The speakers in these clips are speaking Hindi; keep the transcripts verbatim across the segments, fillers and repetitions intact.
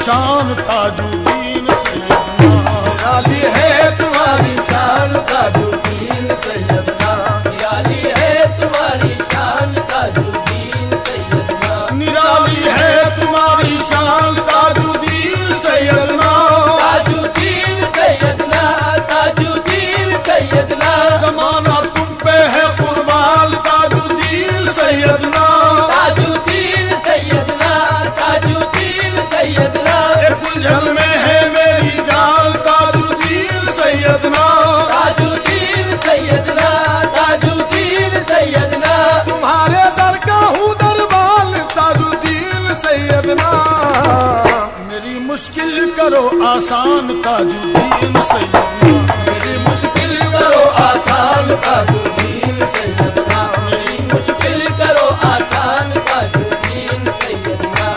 शान ताजुद्दीन सैयदना, निराली है तुम्हारी शान ताजुद्दीन सैयदना, निराली है तुम्हारी शान ताजुद्दीन सैयदना, निराली है तुम्हारी शान ताजुद्दीन सैयदना, ताजुद्दीन सैयदना, ताजुद्दीन सैयदना, जमाना तुम पे है कुर्बान ताजुद्दीन सैयदना, ताजुद्दीन सैयदना, ताजुद्दीन सैयदना, एक उलझन में है मेरी जान ताजुद्दीन सैयदना, ताजुद्दीन सैयदना, ताजुद्दीन सैयदना, तुम्हारे दर का हूँ दरबार ताजुद्दीन सैयदना, मेरी मुश्किल करो आसान ताजुद्दीन सैयदना, मेरी मुश्किल करो आसान ताजुद्दीन सैयदना, मेरी मुश्किल करो आसान ताजुद्दीन सैयदना।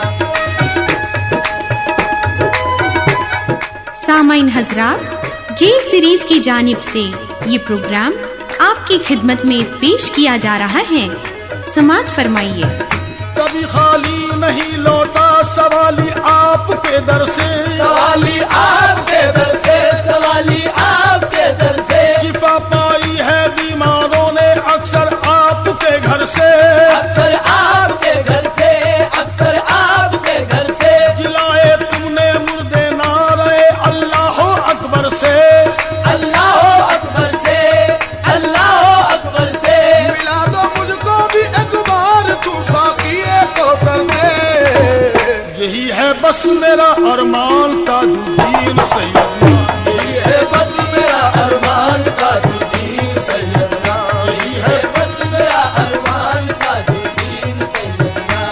सामाइन हजरात, जे सीरीज की जानिब से ये प्रोग्राम आपकी खिदमत में पेश किया जा रहा है। समाअत फरमाइए। कभी खाली नहीं लौटा सवाली आपके दर से, सवाली आपके दर से, सवाली आपके दर से, शिफा पाई है बीमारों ने अक्सर आपके घर से, अक्सर आपके घर से, अक्सर आपके घर से, जिलाए तुमने मुर्दे नारे अल्लाह अकबर से, अल्लाह अकबर से, अल्लाह अकबर से, मिला दो मुझको भी एक बार तू साक़िए कौसर में, यही है बस मेरा अरमान ताजुद्दीन सैयदना, यही है बस मेरा अरमान ताजुद्दीन सैयदना, यही है बस मेरा अरमान ताजुद्दीन सैयदना।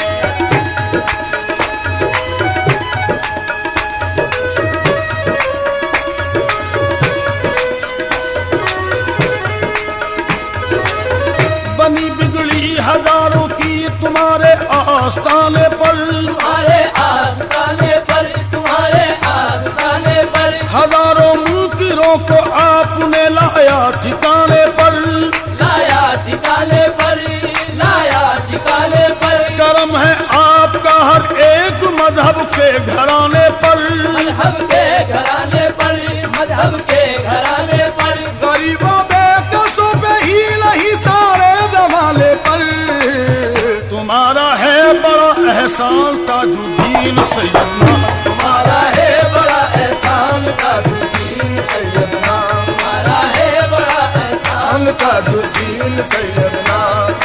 बनी बिगड़ी हजारों की तुम्हारे आस्ताने पर, तुम्हारे आस्ताने पर, तुम्हारे आस्ताने पर, हजारों मुनकिरों को आपने लाया ठिकाने पर, लाया ठिकाने पर, लाया ठिकाने पर, करम है आपका हर एक मजहब के घराने पर, मजहब के घराने पर, मजहब के घराने पर, गरीबों बेकसों पे ही नहीं सारे जमाने पर, तुम्हारा है बड़ा एहसान ताजुद्दीन सैयदना, तुम्हारा है बड़ा एहसान ताजुद्दीन सैयदना, तुम्हारा है बड़ा एहसान ताजुद्दीन सैयदना।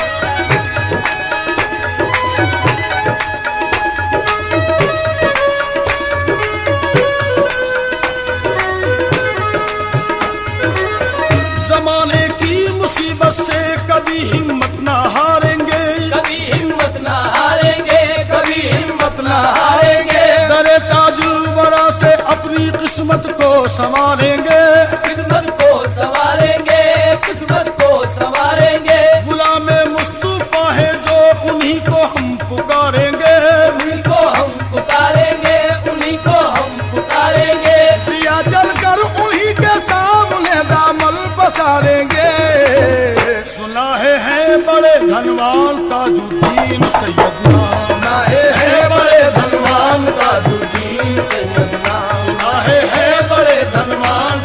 जमाने की मुसीबत से कभी हिम्मत न हारेंगे, कभी हिम्मत ना हारेंगे, कभी हिम्मत ना हारेंगे, दरे ताजुल वरा से अपनी किस्मत को संवारेंगे, किस्मत को संवारेंगे, किस्मत को संवारेंगे, गुलाम मुस्तफा है जो उन्हीं को हम पुकारेंगे, उन्हीं को हम पुकारेंगे, उन्हीं को हम पुकारेंगे, सिया चलकर उन्हीं के सामने दामन पसारेंगे, सुना है, है बड़े धनवान ताजुद्दीन सैयदना, सुना है, है बड़े धनवान ताजुद्दीन सैयदना, सुना है, है बड़े धनवान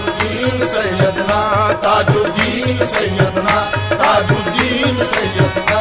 ताजुद्दीन सैयदना, ताजुद्दीन सैयदना, ताजुद्दीन सैयदना।